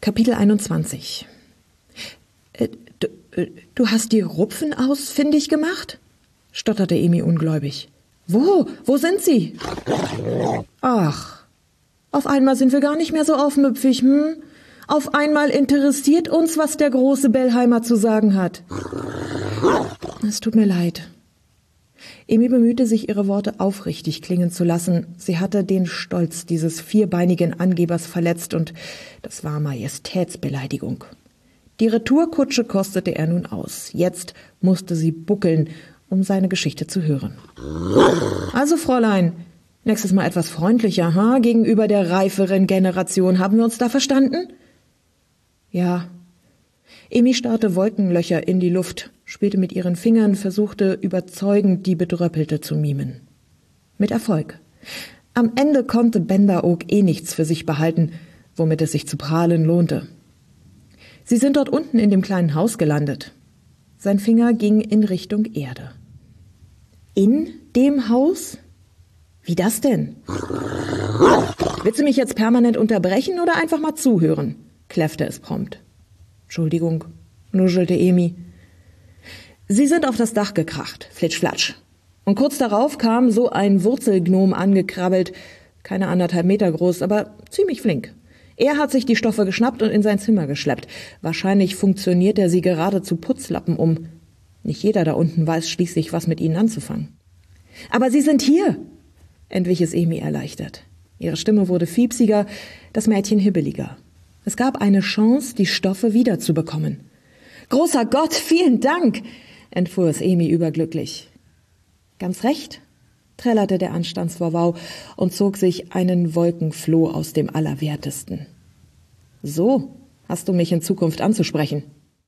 Kapitel 21. Du hast die Rupfen ausfindig gemacht? Stotterte Emi ungläubig. Wo sind sie? Ach, auf einmal sind wir gar nicht mehr so aufmüpfig, hm? Auf einmal interessiert uns, was der große Bellheimer zu sagen hat. Es tut mir leid. Emi bemühte sich, ihre Worte aufrichtig klingen zu lassen. Sie hatte den Stolz dieses vierbeinigen Angebers verletzt und das war Majestätsbeleidigung. Die Retourkutsche kostete er nun aus. Jetzt musste sie buckeln, um seine Geschichte zu hören. Also, Fräulein, nächstes Mal etwas freundlicher, ha? Gegenüber der reiferen Generation. Haben wir uns da verstanden? Ja. Emi starrte Wolkenlöcher in die Luft, spielte mit ihren Fingern, versuchte überzeugend die Bedröppelte zu mimen. Mit Erfolg. Am Ende konnte Bendaog nichts für sich behalten, womit es sich zu prahlen lohnte. Sie sind dort unten in dem kleinen Haus gelandet. Sein Finger ging in Richtung Erde. In dem Haus? Wie das denn? Willst du mich jetzt permanent unterbrechen oder einfach mal zuhören? Kläffte es prompt. Entschuldigung, nuschelte Emi. Sie sind auf das Dach gekracht, flitsch-flatsch. Und kurz darauf kam so ein Wurzelgnom angekrabbelt, keine 1,5 Meter groß, aber ziemlich flink. Er hat sich die Stoffe geschnappt und in sein Zimmer geschleppt. Wahrscheinlich funktioniert er sie gerade zu Putzlappen um. Nicht jeder da unten weiß schließlich, was mit ihnen anzufangen. Aber Sie sind hier, entwich es Emi erleichtert. Ihre Stimme wurde fiepsiger, das Mädchen hibbeliger. Es gab eine Chance, die Stoffe wiederzubekommen. »Großer Gott, vielen Dank«, entfuhr es Emi überglücklich. »Ganz recht«, trällerte der Anstandsvorwau und zog sich einen Wolkenfloh aus dem Allerwertesten. »So hast du mich in Zukunft anzusprechen«,